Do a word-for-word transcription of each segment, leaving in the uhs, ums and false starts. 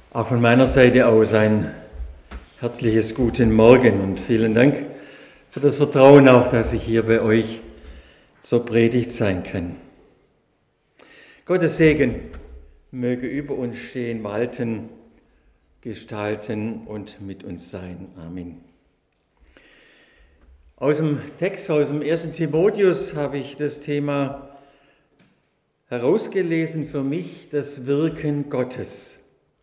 Auch von meiner Seite aus ein herzliches Guten Morgen und vielen Dank für das Vertrauen auch, dass ich hier bei euch zur Predigt sein kann. Gottes Segen möge über uns stehen, walten, gestalten und mit uns sein. Amen. Aus dem Text, aus dem ersten Timotheus habe ich das Thema herausgelesen für mich, das Wirken Gottes.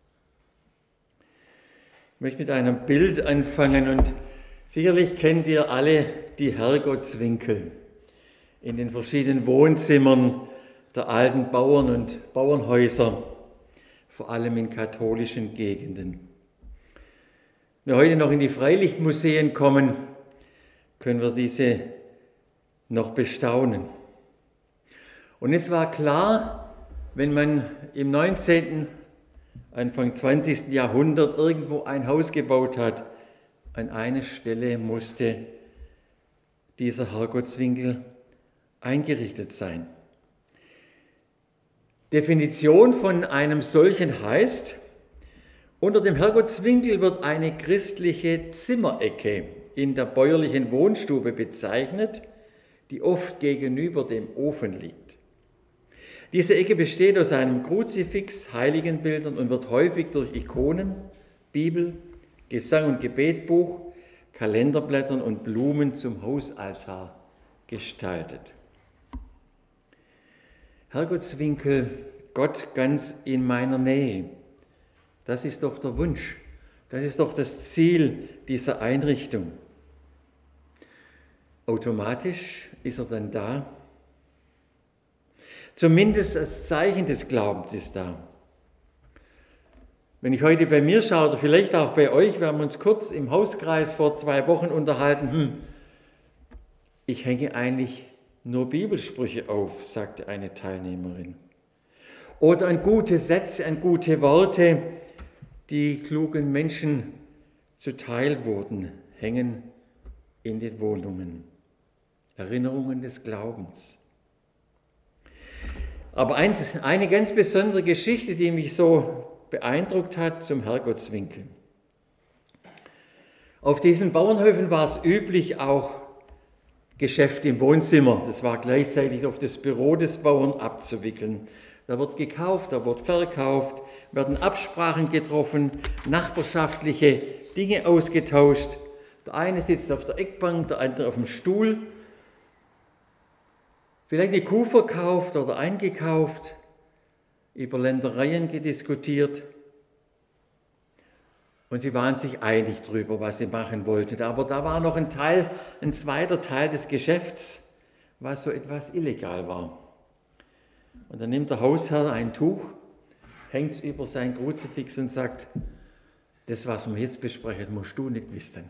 Ich möchte mit einem Bild anfangen und sicherlich kennt ihr alle die Herrgottswinkel in den verschiedenen Wohnzimmern der alten Bauern und Bauernhäuser, vor allem in katholischen Gegenden. Wenn wir heute noch in die Freilichtmuseen kommen, können wir diese noch bestaunen. Und es war klar, wenn man im neunzehnten Anfang zwanzigsten Jahrhundert irgendwo ein Haus gebaut hat, an einer Stelle musste dieser Herrgottswinkel eingerichtet sein. Definition von einem solchen heißt, unter dem Herrgottswinkel wird eine christliche Zimmerecke in der bäuerlichen Wohnstube bezeichnet, die oft gegenüber dem Ofen liegt. Diese Ecke besteht aus einem Kruzifix, Heiligenbildern und wird häufig durch Ikonen, Bibel, Gesang- und Gebetbuch, Kalenderblättern und Blumen zum Hausaltar gestaltet. Herrgottswinkel, Gott ganz in meiner Nähe. Das ist doch der Wunsch, das ist doch das Ziel dieser Einrichtung. Automatisch ist er dann da. Zumindest als Zeichen des Glaubens ist da. Wenn ich heute bei mir schaue, oder vielleicht auch bei euch, wir haben uns kurz im Hauskreis vor zwei Wochen unterhalten, hm, ich hänge eigentlich nur Bibelsprüche auf, sagte eine Teilnehmerin. Oder an gute Sätze, an gute Worte, die klugen Menschen zuteil wurden, hängen in den Wohnungen. Erinnerungen des Glaubens. Aber eine ganz besondere Geschichte, die mich so beeindruckt hat zum Herrgottswinkel. Auf diesen Bauernhöfen war es üblich, auch Geschäfte im Wohnzimmer, das war gleichzeitig auf das Büro des Bauern, abzuwickeln. Da wird gekauft, da wird verkauft, werden Absprachen getroffen, nachbarschaftliche Dinge ausgetauscht. Der eine sitzt auf der Eckbank, der andere auf dem Stuhl. Vielleicht eine Kuh verkauft oder eingekauft, über Ländereien gediskutiert. Und sie waren sich einig darüber, was sie machen wollten. Aber da war noch ein Teil, ein zweiter Teil des Geschäfts, was so etwas illegal war. Und dann nimmt der Hausherr ein Tuch, hängt es über sein Kruzifix und sagt, das, was wir jetzt besprechen, musst du nicht wissen.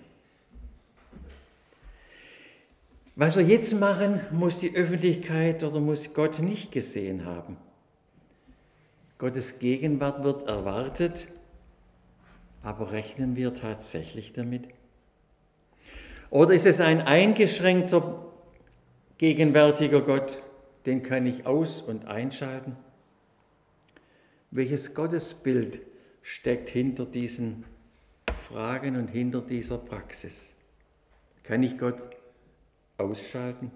Was wir jetzt machen, muss die Öffentlichkeit oder muss Gott nicht gesehen haben. Gottes Gegenwart wird erwartet, aber rechnen wir tatsächlich damit? Oder ist es ein eingeschränkter, gegenwärtiger Gott, den kann ich aus- und einschalten? Welches Gottesbild steckt hinter diesen Fragen und hinter dieser Praxis? Kann ich Gott ausschalten?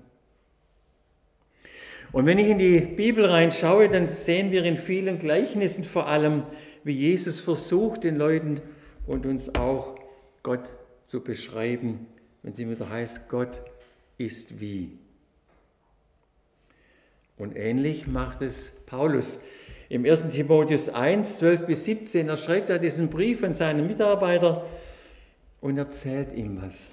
Und wenn ich in die Bibel reinschaue, dann sehen wir in vielen Gleichnissen vor allem, wie Jesus versucht, den Leuten und uns auch Gott zu beschreiben, wenn es wieder heißt, Gott ist wie. Und ähnlich macht es Paulus. Im ersten Timotheus eins, zwölf bis siebzehn, er schreibt da diesen Brief an seinen Mitarbeiter und erzählt ihm was.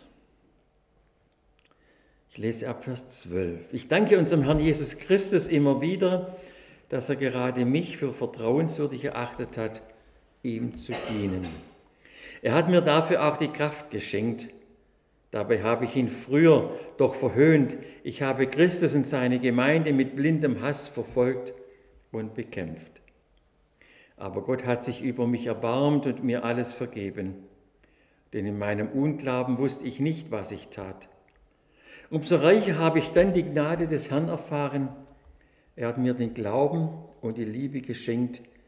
Ich lese ab Vers zwölf. Ich danke unserem Herrn Jesus Christus immer wieder, dass er gerade mich für vertrauenswürdig erachtet hat, ihm zu dienen. Er hat mir dafür auch die Kraft geschenkt. Dabei habe ich ihn früher doch verhöhnt. Ich habe Christus und seine Gemeinde mit blindem Hass verfolgt und bekämpft. Aber Gott hat sich über mich erbarmt und mir alles vergeben. Denn in meinem Unglauben wusste ich nicht, was ich tat. Umso reicher habe ich dann die Gnade des Herrn erfahren. Er hat mir den Glauben und die Liebe geschenkt,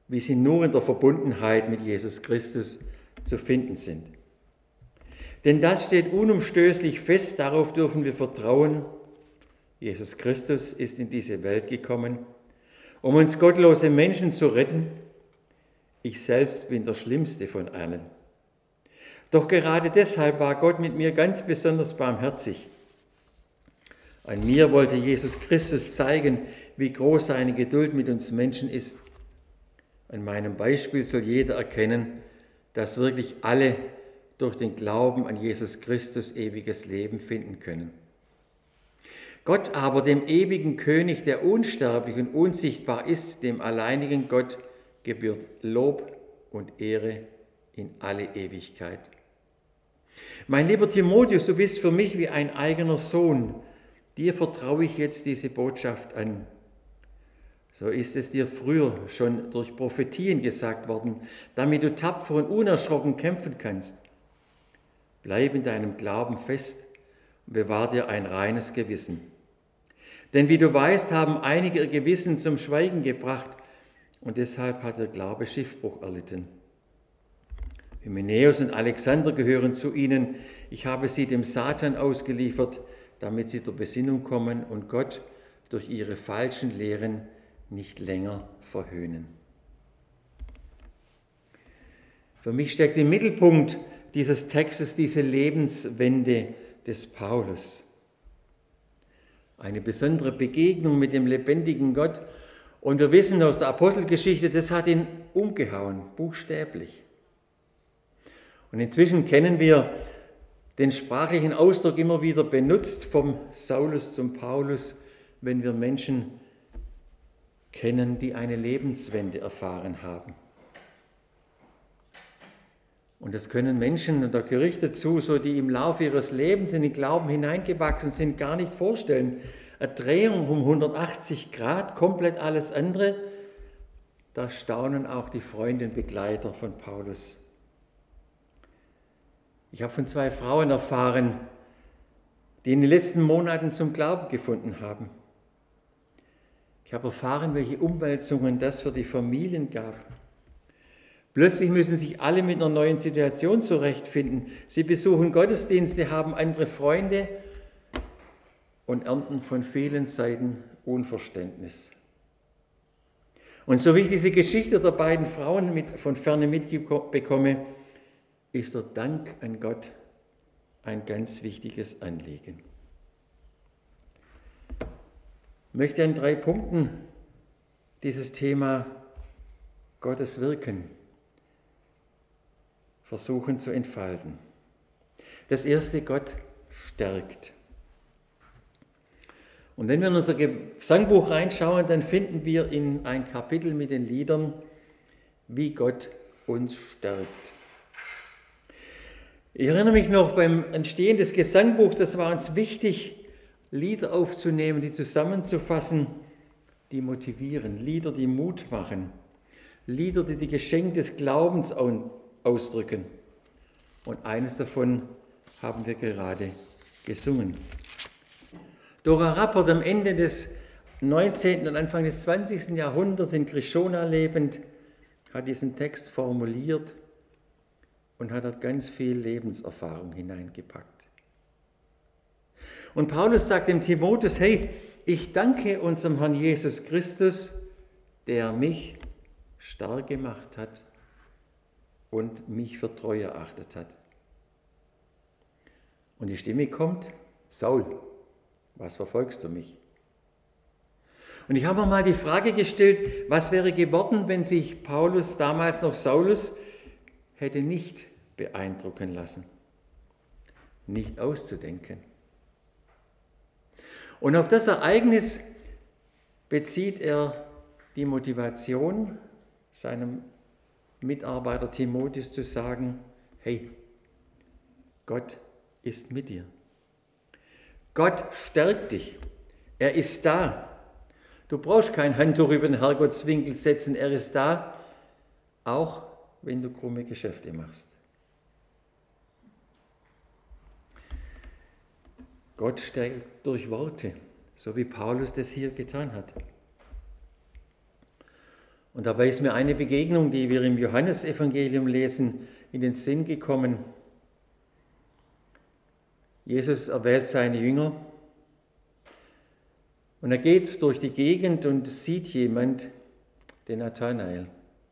wie sie nur in der Verbundenheit mit Jesus Christus zu finden sind. Denn das steht unumstößlich fest, darauf dürfen wir vertrauen. Jesus Christus ist in diese Welt gekommen, um uns gottlose Menschen zu retten. Ich selbst bin der schlimmste von allen. Doch gerade deshalb war Gott mit mir ganz besonders barmherzig. An mir wollte Jesus Christus zeigen, wie groß seine Geduld mit uns Menschen ist. An meinem Beispiel soll jeder erkennen, dass wirklich alle durch den Glauben an Jesus Christus ewiges Leben finden können. Gott aber, dem ewigen König, der unsterblich und unsichtbar ist, dem alleinigen Gott, gebührt Lob und Ehre in alle Ewigkeit. Mein lieber Timotheus, du bist für mich wie ein eigener Sohn. Dir vertraue ich jetzt diese Botschaft an. So ist es dir früher schon durch Prophetien gesagt worden, damit du tapfer und unerschrocken kämpfen kannst. Bleib in deinem Glauben fest und bewahr dir ein reines Gewissen. Denn wie du weißt, haben einige ihr Gewissen zum Schweigen gebracht und deshalb hat der Glaube Schiffbruch erlitten. Hymenäus und Alexander gehören zu ihnen. Ich habe sie dem Satan ausgeliefert, damit sie zur Besinnung kommen und Gott durch ihre falschen Lehren nicht länger verhöhnen. Für mich steckt im Mittelpunkt dieses Textes diese Lebenswende des Paulus. Eine besondere Begegnung mit dem lebendigen Gott. Und wir wissen aus der Apostelgeschichte, das hat ihn umgehauen, buchstäblich. Und inzwischen kennen wir den sprachlichen Ausdruck immer wieder benutzt, vom Saulus zum Paulus, wenn wir Menschen kennen, die eine Lebenswende erfahren haben. Und das können Menschen, und da gehöre ich dazu, so die im Laufe ihres Lebens in den Glauben hineingewachsen sind, gar nicht vorstellen. Eine Drehung um hundertachtzig Grad, komplett alles andere, da staunen auch die Freunde und Begleiter von Paulus. Ich habe von zwei Frauen erfahren, die in den letzten Monaten zum Glauben gefunden haben. Ich habe erfahren, welche Umwälzungen das für die Familien gab. Plötzlich müssen sich alle mit einer neuen Situation zurechtfinden. Sie besuchen Gottesdienste, haben andere Freunde und ernten von vielen Seiten Unverständnis. Und so wie ich diese Geschichte der beiden Frauen mit, von ferne mitbekomme, ist der Dank an Gott ein ganz wichtiges Anliegen. Ich möchte an drei Punkten dieses Thema Gottes Wirken versuchen zu entfalten. Das erste, Gott stärkt. Und wenn wir in unser Gesangbuch reinschauen, dann finden wir in ein Kapitel mit den Liedern, wie Gott uns stärkt. Ich erinnere mich noch beim Entstehen des Gesangbuchs, das war uns wichtig, Lieder aufzunehmen, die zusammenzufassen, die motivieren, Lieder, die Mut machen, Lieder, die die Geschenke des Glaubens ausdrücken. Und eines davon haben wir gerade gesungen. Dora Rappert, am Ende des neunzehnten und Anfang des zwanzigsten Jahrhunderts in Krishona lebend, hat diesen Text formuliert und hat dort ganz viel Lebenserfahrung hineingepackt. Und Paulus sagt dem Timotheus, hey, ich danke unserem Herrn Jesus Christus, der mich stark gemacht hat und mich für treu erachtet hat. Und die Stimme kommt, Saul, was verfolgst du mich? Und ich habe mir mal die Frage gestellt, was wäre geworden, wenn sich Paulus, damals noch Saulus, hätte nicht beeindrucken lassen, nicht auszudenken. Und auf das Ereignis bezieht er die Motivation, seinem Mitarbeiter Timotheus zu sagen, hey, Gott ist mit dir. Gott stärkt dich. Er ist da. Du brauchst kein Handtuch über den Herrgottswinkel setzen. Er ist da, auch wenn du krumme Geschäfte machst. Gott stärkt durch Worte, so wie Paulus das hier getan hat. Und dabei ist mir eine Begegnung, die wir im Johannesevangelium lesen, in den Sinn gekommen. Jesus erwählt seine Jünger und er geht durch die Gegend und sieht jemand, den Nathanael.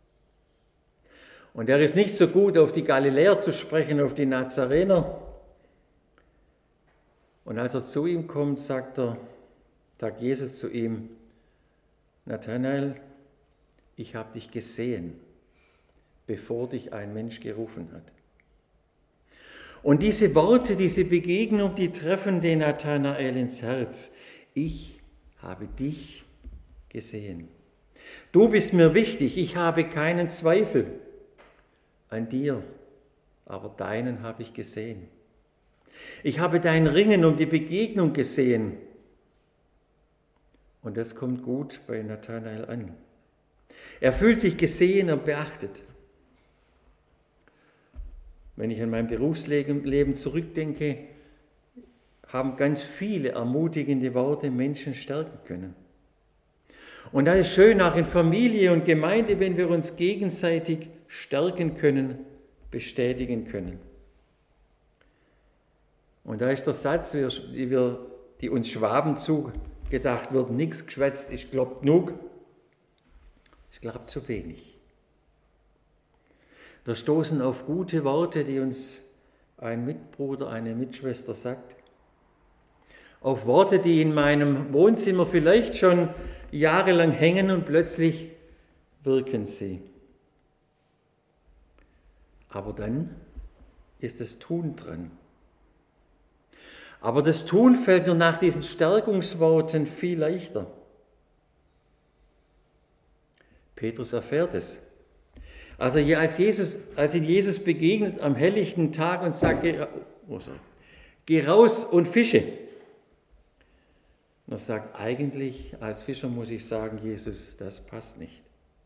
Und er ist nicht so gut, auf die Galiläer zu sprechen, auf die Nazarener. Und als er zu ihm kommt, sagt er, sagt Jesus zu ihm, Nathanael, ich habe dich gesehen, bevor dich ein Mensch gerufen hat. Und diese Worte, diese Begegnung, die treffen den Nathanael ins Herz. Ich habe dich gesehen. Du bist mir wichtig, ich habe keinen Zweifel an dir, aber deinen habe ich gesehen. Ich habe dein Ringen um die Begegnung gesehen. Und das kommt gut bei Nathanael an. Er fühlt sich gesehen und beachtet. Wenn ich an mein Berufsleben zurückdenke, haben ganz viele ermutigende Worte Menschen stärken können. Und da ist schön, auch in Familie und Gemeinde, wenn wir uns gegenseitig stärken können, bestätigen können. Und da ist der Satz, die, wir, die uns Schwaben zugedacht wird, nichts geschwätzt, ich glaub genug. Ich glaube zu wenig. Wir stoßen auf gute Worte, die uns ein Mitbruder, eine Mitschwester sagt. Auf Worte, die in meinem Wohnzimmer vielleicht schon jahrelang hängen und plötzlich wirken sie. Aber dann ist das Tun dran. Aber das Tun fällt nur nach diesen Stärkungsworten viel leichter. Petrus erfährt es. Also als, Jesus, als ihn Jesus begegnet am helllichten Tag und sagt, geh, oh sorry, geh raus und fische. Und er sagt, eigentlich als Fischer muss ich sagen, Jesus, das passt nicht.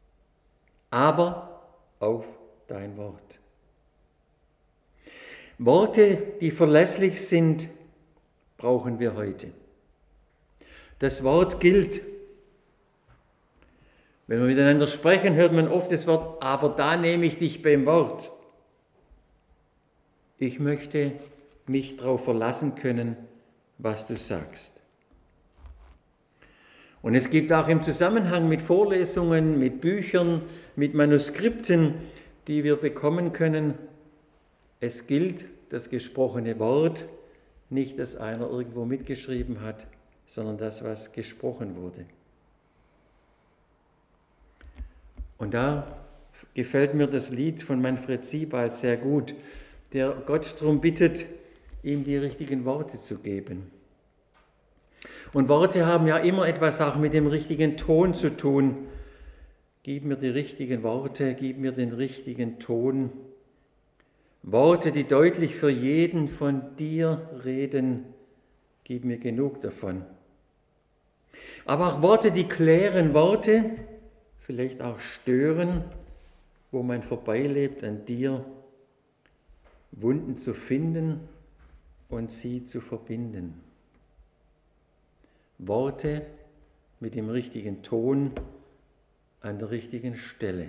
Aber auf dein Wort. Worte, die verlässlich sind, brauchen wir heute. Das Wort gilt. Wenn wir miteinander sprechen, hört man oft das Wort, aber da nehme ich dich beim Wort. Ich möchte mich darauf verlassen können, was du sagst. Und es gibt auch im Zusammenhang mit Vorlesungen, mit Büchern, mit Manuskripten, die wir bekommen können, es gilt das gesprochene Wort, nicht das einer irgendwo mitgeschrieben hat, sondern das, was gesprochen wurde. Und da gefällt mir das Lied von Manfred Siebald sehr gut, der Gott darum bittet, ihm die richtigen Worte zu geben. Und Worte haben ja immer etwas auch mit dem richtigen Ton zu tun. Gib mir die richtigen Worte, gib mir den richtigen Ton. Worte, die deutlich für jeden von dir reden, gib mir genug davon. Aber auch Worte, die klären, Worte, vielleicht auch stören, wo man vorbeilebt an dir, Wunden zu finden und sie zu verbinden. Worte mit dem richtigen Ton an der richtigen Stelle.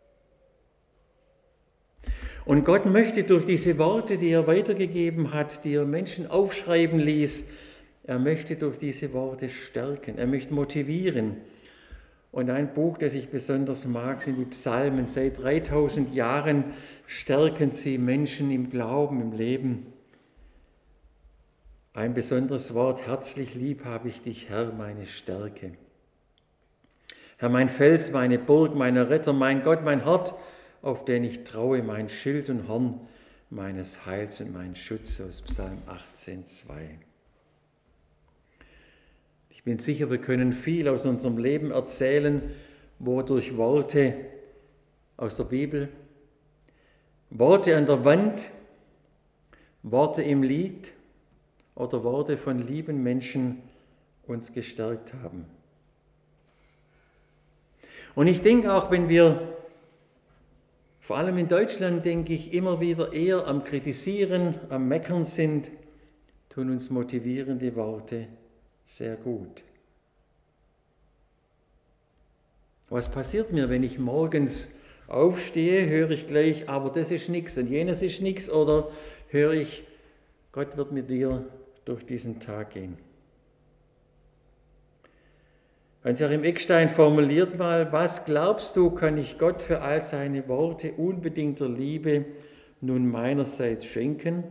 Und Gott möchte durch diese Worte, die er weitergegeben hat, die er Menschen aufschreiben ließ, er möchte durch diese Worte stärken, er möchte motivieren. Und ein Buch, das ich besonders mag, sind die Psalmen. Seit dreitausend Jahren stärken sie Menschen im Glauben, im Leben. Ein besonderes Wort, herzlich lieb habe ich dich, Herr, meine Stärke. Herr, mein Fels, meine Burg, mein Retter, mein Gott, mein Hort, auf den ich traue, mein Schild und Horn meines Heils und mein Schutz, aus Psalm achtzehn, zwei. Ich bin sicher, wir können viel aus unserem Leben erzählen, wo durch Worte aus der Bibel, Worte an der Wand, Worte im Lied oder Worte von lieben Menschen uns gestärkt haben. Und ich denke auch, wenn wir, vor allem in Deutschland, denke ich, immer wieder eher am Kritisieren, am Meckern sind, tun uns motivierende Worte sehr gut. Was passiert mir, wenn ich morgens aufstehe, höre ich gleich, aber das ist nichts und jenes ist nichts, oder höre ich, Gott wird mit dir durch diesen Tag gehen. Hans-Joachim Eckstein formuliert mal, was glaubst du, kann ich Gott für all seine Worte unbedingter Liebe nun meinerseits schenken?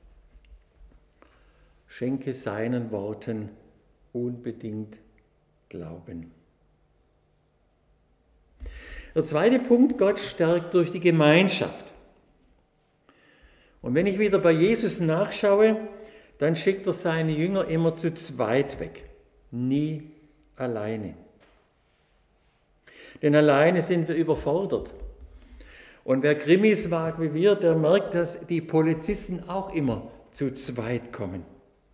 Schenke seinen Worten unbedingt Glauben. Der zweite Punkt, Gott stärkt durch die Gemeinschaft. Und wenn ich wieder bei Jesus nachschaue, dann schickt er seine Jünger immer zu zweit weg, nie alleine. Denn alleine sind wir überfordert. Und wer Krimis mag wie wir, der merkt, dass die Polizisten auch immer zu zweit kommen.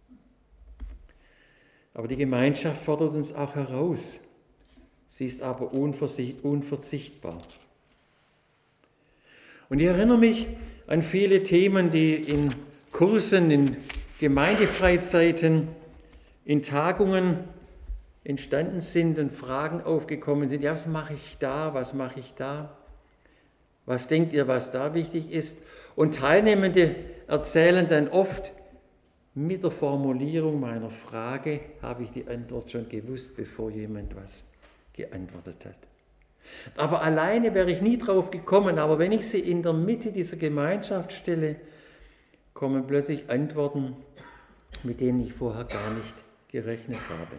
Aber die Gemeinschaft fordert uns auch heraus. Sie ist aber unverzichtbar. Und ich erinnere mich an viele Themen, die in Kursen, in Gemeindefreizeiten, in Tagungen entstanden sind und Fragen aufgekommen sind. Ja, was mache ich da? Was mache ich da? Was denkt ihr, was da wichtig ist? Und Teilnehmende erzählen dann oft, mit der Formulierung meiner Frage habe ich die Antwort schon gewusst, bevor jemand was geantwortet hat. Aber alleine wäre ich nie drauf gekommen, aber wenn ich sie in der Mitte dieser Gemeinschaft stelle, kommen plötzlich Antworten, mit denen ich vorher gar nicht gerechnet habe.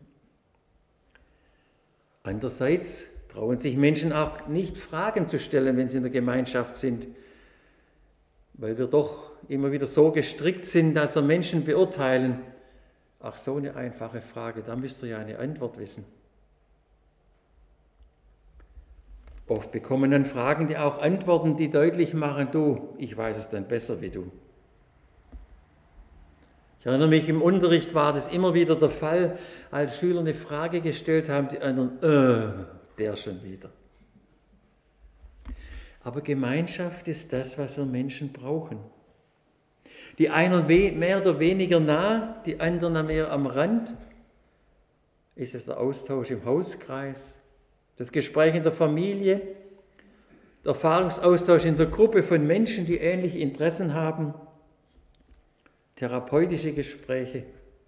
Andererseits trauen sich Menschen auch nicht, Fragen zu stellen, wenn sie in der Gemeinschaft sind, weil wir doch immer wieder so gestrickt sind, dass wir Menschen beurteilen. Ach, so eine einfache Frage, da müsst ihr ja eine Antwort wissen. Oft bekommen dann Fragen, die auch Antworten, die deutlich machen, du, ich weiß es dann besser wie du. Ich erinnere mich, im Unterricht war das immer wieder der Fall, als Schüler eine Frage gestellt haben, die anderen, äh, der schon wieder. Aber Gemeinschaft ist das, was wir Menschen brauchen. Die einen mehr oder weniger nah, die anderen mehr am Rand. Ist es der Austausch im Hauskreis, das Gespräch in der Familie, der Erfahrungsaustausch in der Gruppe von Menschen, die ähnliche Interessen haben, therapeutische Gespräche.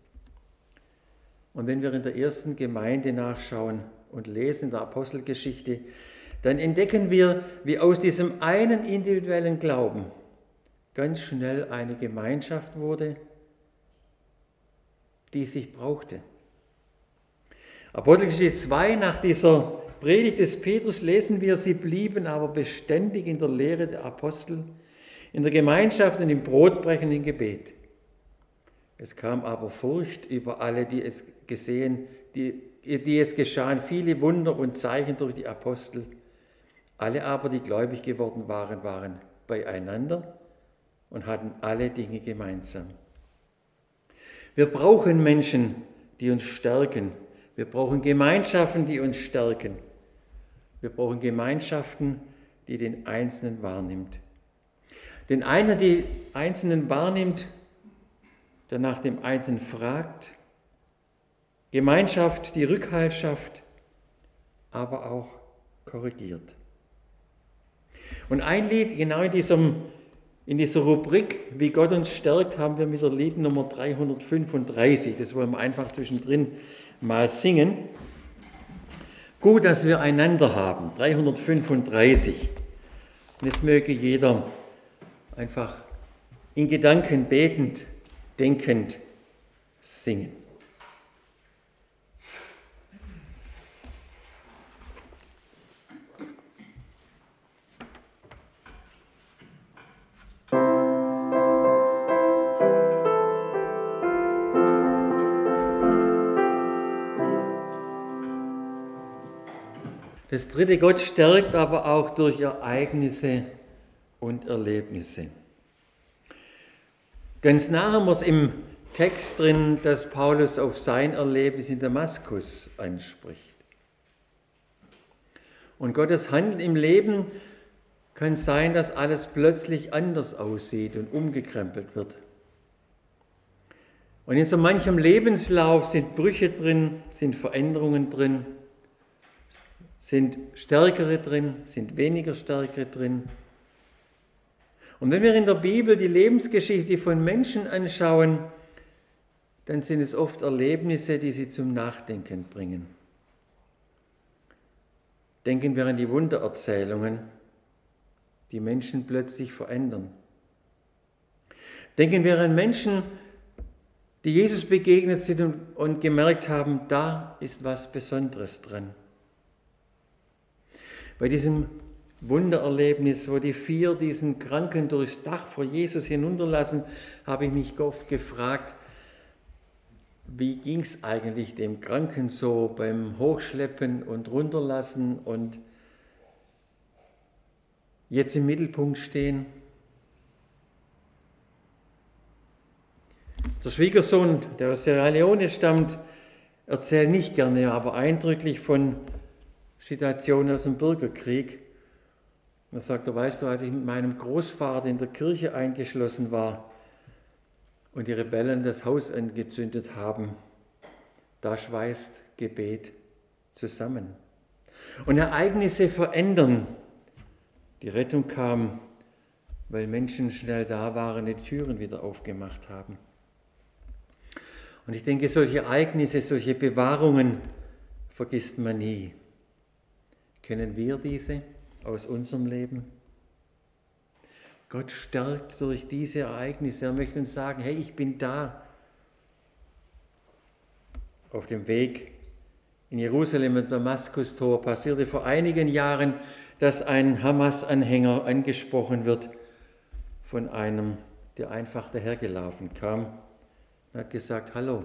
Und wenn wir in der ersten Gemeinde nachschauen und lesen in der Apostelgeschichte, dann entdecken wir, wie aus diesem einen individuellen Glauben ganz schnell eine Gemeinschaft wurde, die sich brauchte. Apostelgeschichte zwei, nach dieser Predigt des Petrus lesen wir, sie blieben aber beständig in der Lehre der Apostel, in der Gemeinschaft und im Brotbrechen im Gebet. Es kam aber Furcht über alle, die es gesehen, die, die es geschahen, viele Wunder und Zeichen durch die Apostel. Alle aber, die gläubig geworden waren, waren beieinander und hatten alle Dinge gemeinsam. Wir brauchen Menschen, die uns stärken. Wir brauchen Gemeinschaften, die uns stärken. Wir brauchen Gemeinschaften, die den Einzelnen wahrnimmt. Den einer, der den Einzelnen wahrnimmt, der nach dem Einzelnen fragt. Gemeinschaft, die Rückhalt schafft, aber auch korrigiert. Und ein Lied, genau in, diesem, in dieser Rubrik, wie Gott uns stärkt, haben wir mit der Lied Nummer dreihundertfünfunddreißig. Das wollen wir einfach zwischendrin mal singen. Gut, dass wir einander haben. dreihundertfünfunddreißig. Und jetzt möge jeder einfach in Gedanken betend, denkend singen. Das dritte, Gott stärkt aber auch durch Ereignisse und Erlebnisse. Ganz nah haben wir es im Text drin, dass Paulus auf sein Erlebnis in Damaskus anspricht. Und Gottes Handeln im Leben kann sein, dass alles plötzlich anders aussieht und umgekrempelt wird. Und in so manchem Lebenslauf sind Brüche drin, sind Veränderungen drin. Sind stärkere drin, sind weniger stärkere drin? Und wenn wir in der Bibel die Lebensgeschichte von Menschen anschauen, dann sind es oft Erlebnisse, die sie zum Nachdenken bringen. Denken wir an die Wundererzählungen, die Menschen plötzlich verändern. Denken wir an Menschen, die Jesus begegnet sind und, und gemerkt haben, da ist was Besonderes dran. Bei diesem Wundererlebnis, wo die vier diesen Kranken durchs Dach vor Jesus hinunterlassen, habe ich mich oft gefragt, wie ging es eigentlich dem Kranken so beim Hochschleppen und Runterlassen und jetzt im Mittelpunkt stehen? Der Schwiegersohn, der aus Sierra Leone stammt, erzählt nicht gerne, aber eindrücklich von Situationen aus dem Bürgerkrieg. Er sagt, er weißt du, als ich mit meinem Großvater in der Kirche eingeschlossen war und die Rebellen das Haus angezündet haben, da schweißt Gebet zusammen. Und Ereignisse verändern. Die Rettung kam, weil Menschen schnell da waren, die Türen wieder aufgemacht haben. Und ich denke, solche Ereignisse, solche Bewahrungen vergisst man nie. Kennen wir diese aus unserem Leben? Gott stärkt durch diese Ereignisse. Er möchte uns sagen, hey, ich bin da. Auf dem Weg in Jerusalem und Damaskustor passierte vor einigen Jahren, dass ein Hamas-Anhänger angesprochen wird von einem, der einfach dahergelaufen kam und hat gesagt, hallo.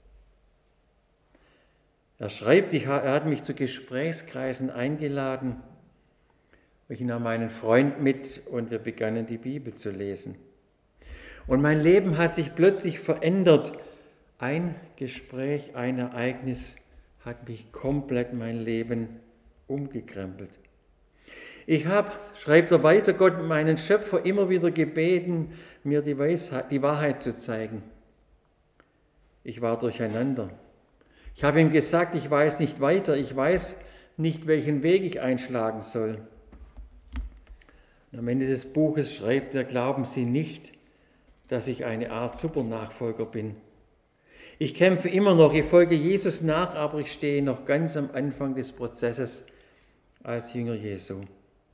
Er schreibt, er hat mich zu Gesprächskreisen eingeladen. Ich nahm meinen Freund mit und wir begannen die Bibel zu lesen. Und mein Leben hat sich plötzlich verändert. Ein Gespräch, ein Ereignis hat mich komplett mein Leben umgekrempelt. Ich habe, schreibt er weiter, Gott, meinen Schöpfer immer wieder gebeten, mir die Weisheit, die Wahrheit zu zeigen. Ich war durcheinander. Ich habe ihm gesagt, ich weiß nicht weiter, ich weiß nicht, welchen Weg ich einschlagen soll. Und am Ende des Buches schreibt er, glauben Sie nicht, dass ich eine Art Supernachfolger bin. Ich kämpfe immer noch, ich folge Jesus nach, aber ich stehe noch ganz am Anfang des Prozesses als Jünger Jesu.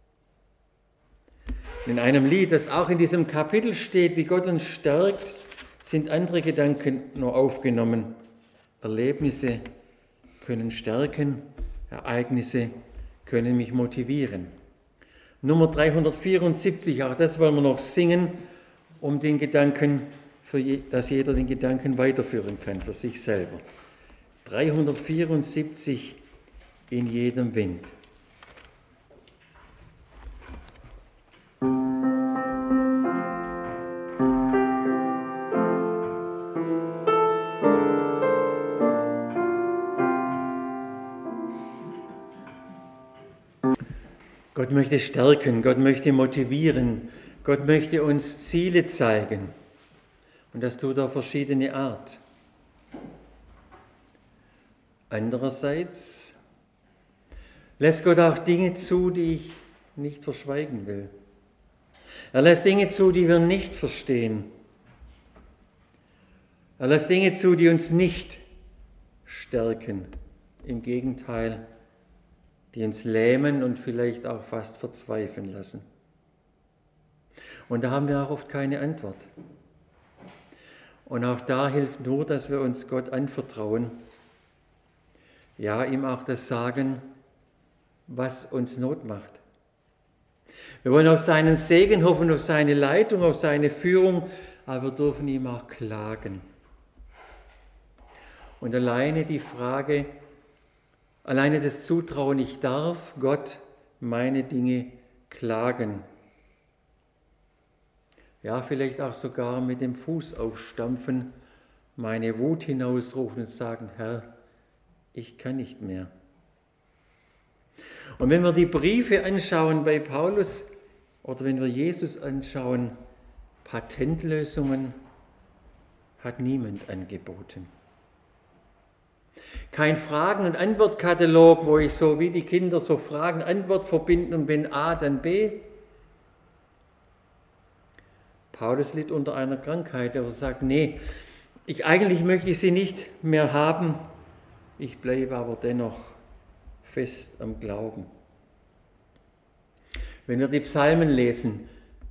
In einem Lied, das auch in diesem Kapitel steht, wie Gott uns stärkt, sind andere Gedanken nur aufgenommen. Erlebnisse können stärken, Ereignisse können mich motivieren. Nummer dreihundertvierundsiebzig, auch das wollen wir noch singen, um den Gedanken, für je, dass jeder den Gedanken weiterführen kann für sich selber. dreihundertvierundsiebzig in jedem Wind. Gott möchte stärken, Gott möchte motivieren, Gott möchte uns Ziele zeigen. Und das tut er auf verschiedene Art. Andererseits lässt Gott auch Dinge zu, die ich nicht verschweigen will. Er lässt Dinge zu, die wir nicht verstehen. Er lässt Dinge zu, die uns nicht stärken. Im Gegenteil, die uns lähmen und vielleicht auch fast verzweifeln lassen. Und da haben wir auch oft keine Antwort. Und auch da hilft nur, dass wir uns Gott anvertrauen. Ja, ihm auch das sagen, was uns Not macht. Wir wollen auf seinen Segen hoffen, auf seine Leitung, auf seine Führung, aber wir dürfen ihm auch klagen. Und alleine die Frage, alleine das Zutrauen, ich darf Gott meine Dinge klagen. Ja, vielleicht auch sogar mit dem Fuß aufstampfen, meine Wut hinausrufen und sagen, Herr, ich kann nicht mehr. Und wenn wir die Briefe anschauen bei Paulus oder wenn wir Jesus anschauen, Patentlösungen hat niemand angeboten. Kein Fragen- und Antwortkatalog, wo ich so wie die Kinder so Fragen-Antwort verbinden und wenn A, dann B. Paulus litt unter einer Krankheit, aber sagt, nee, ich, eigentlich möchte ich sie nicht mehr haben, ich bleibe aber dennoch fest am Glauben. Wenn wir die Psalmen lesen,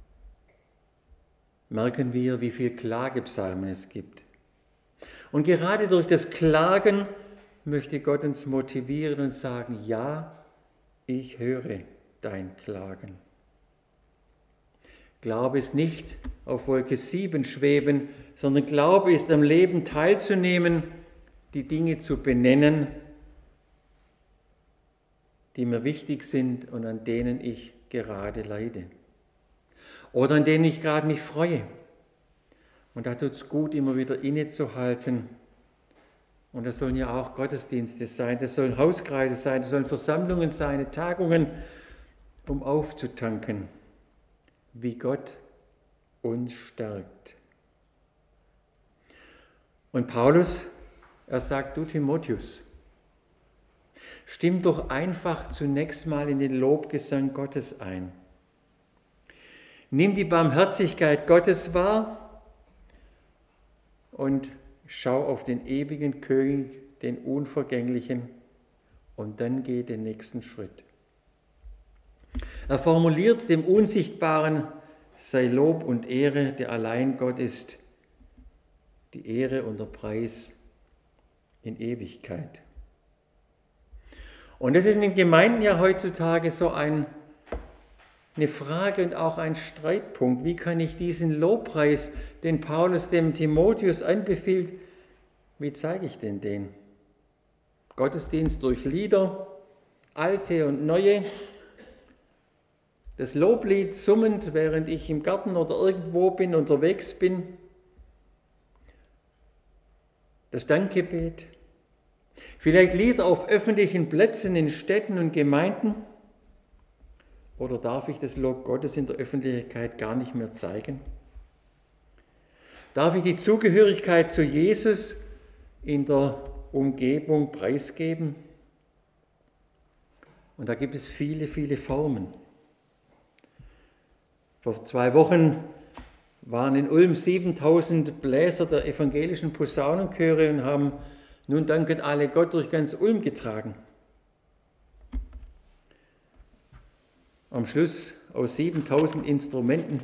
merken wir, wie viele Klagepsalmen es gibt. Und gerade durch das Klagen möchte Gott uns motivieren und sagen, ja, ich höre dein Klagen. Glaube ist nicht auf Wolke sieben schweben, sondern Glaube ist am Leben teilzunehmen, die Dinge zu benennen, die mir wichtig sind und an denen ich gerade leide. Oder an denen ich gerade mich freue. Und da tut es gut, immer wieder innezuhalten. Und das sollen ja auch Gottesdienste sein, das sollen Hauskreise sein, das sollen Versammlungen sein, Tagungen, um aufzutanken, wie Gott uns stärkt. Und Paulus, er sagt, du Timotheus, stimm doch einfach zunächst mal in den Lobgesang Gottes ein. Nimm die Barmherzigkeit Gottes wahr und schau auf den ewigen König, den Unvergänglichen, und dann geh den nächsten Schritt. Er formuliert dem Unsichtbaren, sei Lob und Ehre, der allein Gott ist, die Ehre und der Preis in Ewigkeit. Und das ist in den Gemeinden ja heutzutage so ein, eine Frage und auch ein Streitpunkt. Wie kann ich diesen Lobpreis, den Paulus dem Timotheus anbefiehlt, wie zeige ich denn den? Gottesdienst durch Lieder, alte und neue, das Loblied summend, während ich im Garten oder irgendwo bin, unterwegs bin, das Dankgebet, vielleicht Lieder auf öffentlichen Plätzen in Städten und Gemeinden, oder darf ich das Lob Gottes in der Öffentlichkeit gar nicht mehr zeigen? Darf ich die Zugehörigkeit zu Jesus in der Umgebung preisgeben? Und da gibt es viele, viele Formen. Vor zwei Wochen waren in Ulm siebentausend Bläser der evangelischen Posaunenchöre und haben nun danket alle Gott durch ganz Ulm getragen. Am Schluss aus siebentausend Instrumenten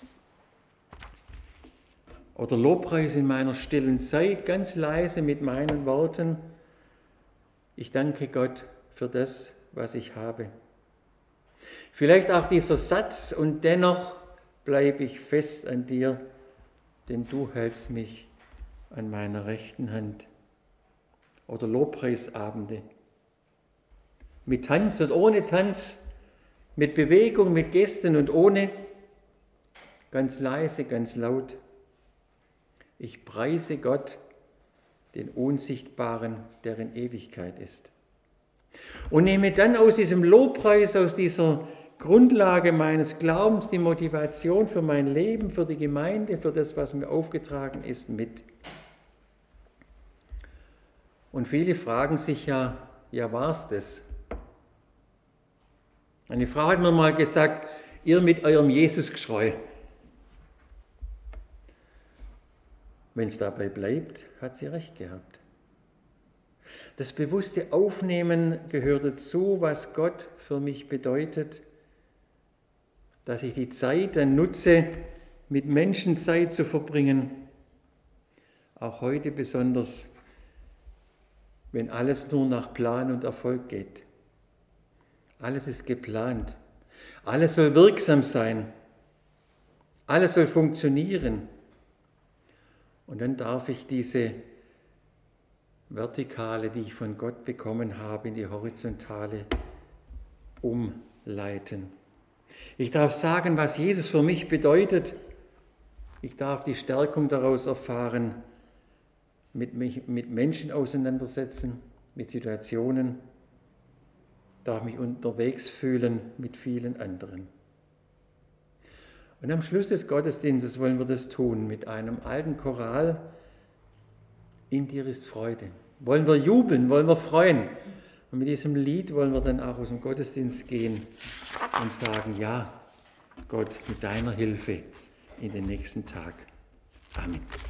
oder Lobpreis in meiner stillen Zeit, ganz leise mit meinen Worten. Ich danke Gott für das, was ich habe. Vielleicht auch dieser Satz, und dennoch bleibe ich fest an dir, denn du hältst mich an meiner rechten Hand. Oder Lobpreisabende. Mit Tanz und ohne Tanz, mit Bewegung, mit Gesten und ohne, ganz leise, ganz laut. Ich preise Gott, den Unsichtbaren, der in Ewigkeit ist. Und nehme dann aus diesem Lobpreis, aus dieser Grundlage meines Glaubens die Motivation für mein Leben, für die Gemeinde, für das, was mir aufgetragen ist, mit. Und viele fragen sich ja, ja, war's das? Eine Frau hat mir mal gesagt, ihr mit eurem Jesusgeschrei. Wenn es dabei bleibt, hat sie recht gehabt. Das bewusste Aufnehmen gehört dazu, was Gott für mich bedeutet, dass ich die Zeit dann nutze, mit Menschen Zeit zu verbringen, auch heute besonders, wenn alles nur nach Plan und Erfolg geht. Alles ist geplant, alles soll wirksam sein, alles soll funktionieren. Und dann darf ich diese Vertikale, die ich von Gott bekommen habe, in die Horizontale umleiten. Ich darf sagen, was Jesus für mich bedeutet. Ich darf die Stärkung daraus erfahren, mit, mich, mit Menschen auseinandersetzen, mit Situationen, darf mich unterwegs fühlen mit vielen anderen. Und am Schluss des Gottesdienstes wollen wir das tun mit einem alten Choral. In dir ist Freude. wollen wir jubeln, wollen wir freuen. Und mit diesem Lied wollen wir dann auch aus dem Gottesdienst gehen und sagen, ja, Gott, mit deiner Hilfe in den nächsten Tag. Amen.